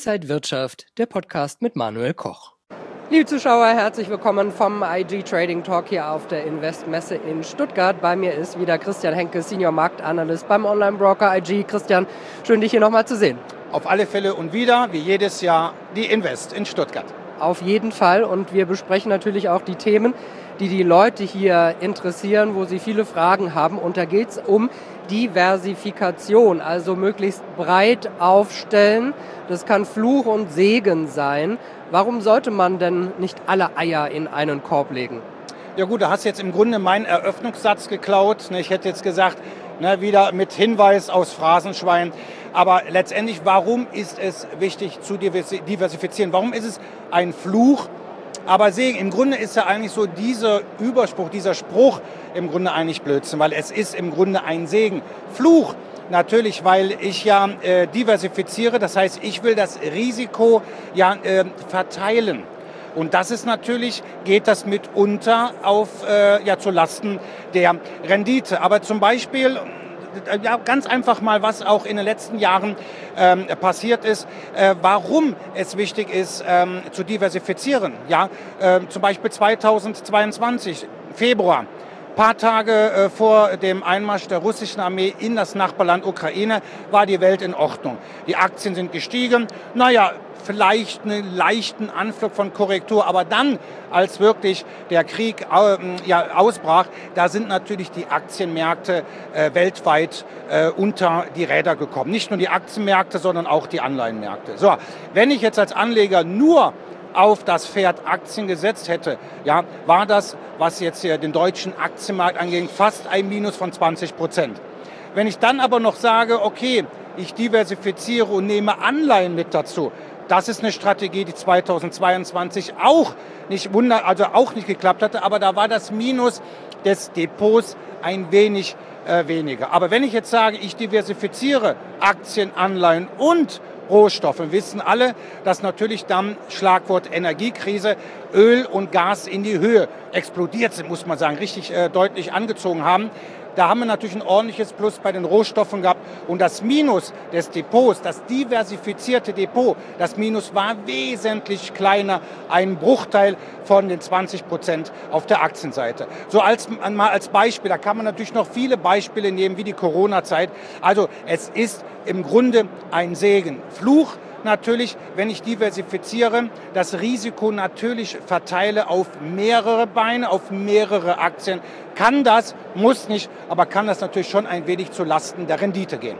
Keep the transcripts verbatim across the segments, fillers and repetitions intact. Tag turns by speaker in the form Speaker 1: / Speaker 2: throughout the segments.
Speaker 1: Inside Wirtschaft, der Podcast mit Manuel Koch. Liebe Zuschauer, herzlich willkommen vom I G Trading Talk hier auf der Investmesse in Stuttgart. Bei mir ist wieder Christian Henke, Senior Marktanalyst beim Online-Broker I G. Christian, schön dich hier nochmal zu sehen.
Speaker 2: Auf alle Fälle und wieder, wie jedes Jahr, die Invest in Stuttgart.
Speaker 1: Auf jeden Fall, und wir besprechen natürlich auch die Themen, die die Leute hier interessieren, wo sie viele Fragen haben. Und da geht es um Diversifikation, also möglichst breit aufstellen. Das kann Fluch und Segen sein. Warum sollte man denn nicht alle Eier in einen Korb legen?
Speaker 2: Ja gut, da hast du jetzt im Grunde meinen Eröffnungssatz geklaut. Ich hätte jetzt gesagt, ne, wieder mit Hinweis aus Phrasenschwein. Aber letztendlich, warum ist es wichtig zu diversifizieren? Warum ist es ein Fluch? Aber Segen, im Grunde ist ja eigentlich so dieser Überspruch, dieser Spruch im Grunde eigentlich Blödsinn, weil es ist im Grunde ein Segen. Fluch natürlich, weil ich ja äh, diversifiziere, das heißt, ich will das Risiko ja äh, verteilen. Und das ist natürlich, geht das mitunter auf, äh, ja, zu Lasten der Rendite. Aber zum Beispiel, ja, ganz einfach mal, was auch in den letzten Jahren ähm, passiert ist, äh, warum es wichtig ist, ähm, zu diversifizieren. Ja, äh, zum Beispiel zweitausendzweiundzwanzig, Februar. Ein paar Tage äh, vor dem Einmarsch der russischen Armee in das Nachbarland Ukraine war die Welt in Ordnung. Die Aktien sind gestiegen. Naja, vielleicht einen leichten Anflug von Korrektur, aber dann, als wirklich der Krieg äh, ja, ausbrach, da sind natürlich die Aktienmärkte äh, weltweit äh, unter die Räder gekommen. Nicht nur die Aktienmärkte, sondern auch die Anleihenmärkte. So, wenn ich jetzt als Anleger nur auf das Pferd Aktien gesetzt hätte, ja, war das, was jetzt hier den deutschen Aktienmarkt angeht, fast ein Minus von zwanzig Prozent. Wenn ich dann aber noch sage, okay, ich diversifiziere und nehme Anleihen mit dazu, das ist eine Strategie, die zweitausendzweiundzwanzig auch nicht wunder, also auch nicht geklappt hatte, aber da war das Minus des Depots ein wenig äh, weniger. Aber wenn ich jetzt sage, ich diversifiziere Aktien, Anleihen und Rohstoffe, wissen alle, dass natürlich dann Schlagwort Energiekrise, Öl und Gas in die Höhe explodiert sind, muss man sagen, richtig äh, deutlich angezogen haben. Da haben wir natürlich ein ordentliches Plus bei den Rohstoffen gehabt. Und das Minus des Depots, das diversifizierte Depot, das Minus war wesentlich kleiner, ein Bruchteil von den zwanzig Prozent auf der Aktienseite. So als, mal als Beispiel, da kann man natürlich noch viele Beispiele nehmen, wie die Corona-Zeit. Also es ist im Grunde ein Segen. Fluch natürlich, wenn ich diversifiziere, das Risiko natürlich verteile auf mehrere Beine, auf mehrere Aktien. Kann das, muss nicht, aber kann das natürlich schon ein wenig zu Lasten der Rendite gehen.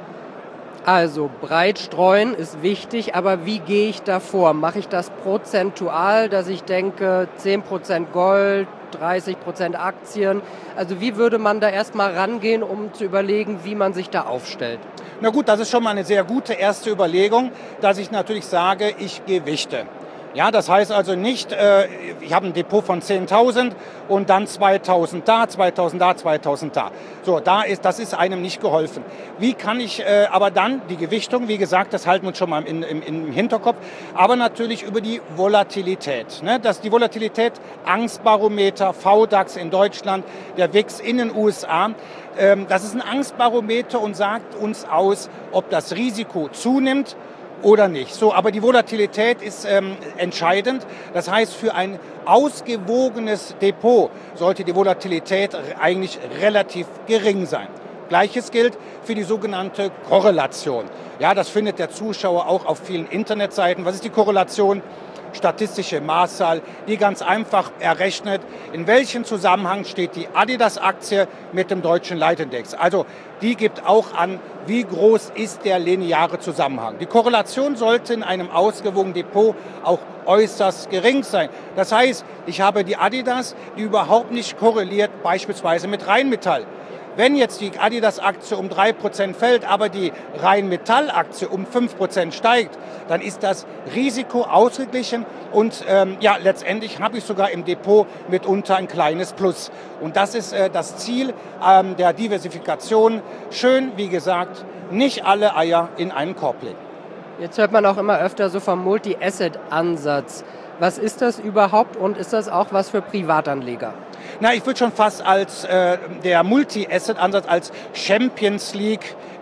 Speaker 1: Also breit streuen ist wichtig, aber wie gehe ich da vor? Mache ich das prozentual, dass ich denke zehn Prozent Gold, dreißig Prozent Aktien? Also wie würde man da erstmal rangehen, um zu überlegen, wie man sich da aufstellt?
Speaker 2: Na gut, das ist schon mal eine sehr gute erste Überlegung, dass ich natürlich sage, ich gewichte. Ja, das heißt also nicht, äh, ich habe ein Depot von zehntausend und dann zweitausend da, zweitausend da, zweitausend da. So, da ist, das ist einem nicht geholfen. Wie kann ich äh, aber dann die Gewichtung, wie gesagt, das halten wir uns schon mal im, im, im Hinterkopf, aber natürlich über die Volatilität. Ne? Das, die Volatilität, Angstbarometer, V DAX in Deutschland, der W I X in den U S A, ähm, das ist ein Angstbarometer und sagt uns aus, ob das Risiko zunimmt oder nicht. So, aber die Volatilität ist ähm, entscheidend. Das heißt, für ein ausgewogenes Depot sollte die Volatilität eigentlich relativ gering sein. Gleiches gilt für die sogenannte Korrelation. Ja, das findet der Zuschauer auch auf vielen Internetseiten. Was ist die Korrelation? Statistische Maßzahl, die ganz einfach errechnet, in welchem Zusammenhang steht die Adidas-Aktie mit dem deutschen Leitindex. Also die gibt auch an, wie groß ist der lineare Zusammenhang. Die Korrelation sollte in einem ausgewogenen Depot auch äußerst gering sein. Das heißt, ich habe die Adidas, die überhaupt nicht korreliert, beispielsweise mit Rheinmetall. Wenn jetzt die Adidas-Aktie um drei Prozent fällt, aber die Rheinmetall-Aktie um fünf Prozent steigt, dann ist das Risiko ausgeglichen und ähm, ja, letztendlich habe ich sogar im Depot mitunter ein kleines Plus. Und das ist äh, das Ziel ähm, der Diversifikation. Schön, wie gesagt, nicht alle Eier in einen Korb legen.
Speaker 1: Jetzt hört man auch immer öfter so vom Multi-Asset-Ansatz. Was ist das überhaupt und ist das auch was für Privatanleger?
Speaker 2: Na, ich würde schon fast als äh, der Multi-Asset-Ansatz als Champions League im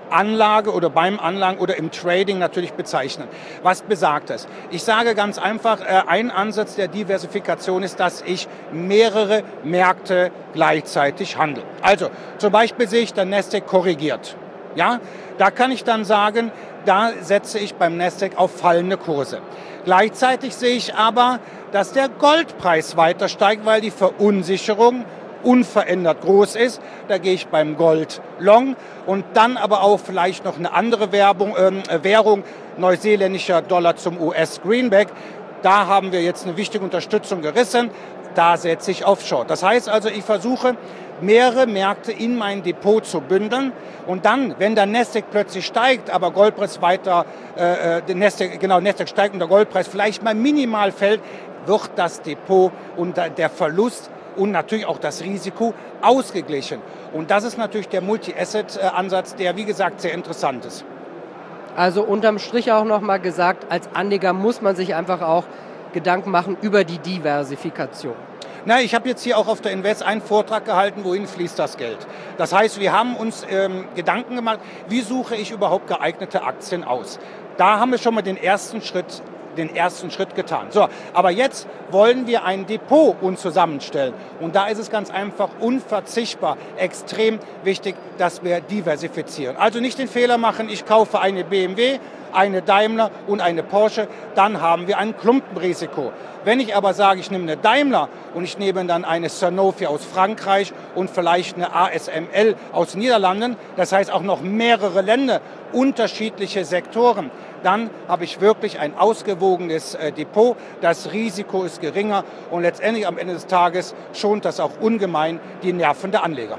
Speaker 2: Anlage oder beim Anlagen oder im Trading natürlich bezeichnen. Was besagt es? Ich sage ganz einfach, ein Ansatz der Diversifikation ist, dass ich mehrere Märkte gleichzeitig handle. Also zum Beispiel sehe ich, der Nasdaq korrigiert. Ja, da kann ich dann sagen, da setze ich beim Nasdaq auf fallende Kurse. Gleichzeitig sehe ich aber, dass der Goldpreis weiter steigt, weil die Verunsicherung unverändert groß ist. Da gehe ich beim Gold long und dann aber auch vielleicht noch eine andere Werbung, äh, Währung, neuseeländischer Dollar zum U S-Greenback. Da haben wir jetzt eine wichtige Unterstützung gerissen. Da setze ich auf Short. Das heißt also, ich versuche, mehrere Märkte in mein Depot zu bündeln und dann, wenn der Nasdaq plötzlich steigt, aber Goldpreis weiter, äh, der Nasdaq, genau, Nasdaq steigt und der Goldpreis vielleicht mal minimal fällt, wird das Depot und der Verlust und natürlich auch das Risiko ausgeglichen. Und das ist natürlich der Multi-Asset-Ansatz, der, wie gesagt, sehr interessant ist.
Speaker 1: Also unterm Strich auch nochmal gesagt, als Anleger muss man sich einfach auch Gedanken machen über die Diversifikation.
Speaker 2: Na, ich habe jetzt hier auch auf der Invest einen Vortrag gehalten, wohin fließt das Geld. Das heißt, wir haben uns ähm, Gedanken gemacht, wie suche ich überhaupt geeignete Aktien aus. Da haben wir schon mal den ersten Schritt den ersten Schritt getan. So, aber jetzt wollen wir ein Depot uns zusammenstellen. Und da ist es ganz einfach unverzichtbar, extrem wichtig, dass wir diversifizieren. Also nicht den Fehler machen, ich kaufe eine B M W, eine Daimler und eine Porsche, dann haben wir ein Klumpenrisiko. Wenn ich aber sage, ich nehme eine Daimler und ich nehme dann eine Sanofi aus Frankreich und vielleicht eine A S M L aus den Niederlanden, das heißt auch noch mehrere Länder, unterschiedliche Sektoren, dann habe ich wirklich ein ausgewogenes äh, Depot. Das Risiko ist geringer und letztendlich am Ende des Tages schont das auch ungemein die Nerven der Anleger.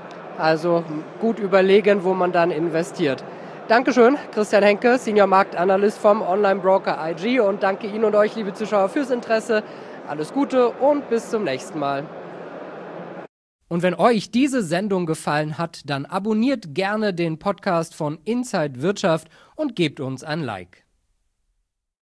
Speaker 1: Also gut überlegen, wo man dann investiert. Dankeschön, Christian Henke, Senior Marktanalyst vom Online-Broker I G und danke Ihnen und euch, liebe Zuschauer, fürs Interesse. Alles Gute und bis zum nächsten Mal. Und wenn euch diese Sendung gefallen hat, dann abonniert gerne den Podcast von Inside Wirtschaft und gebt uns ein Like.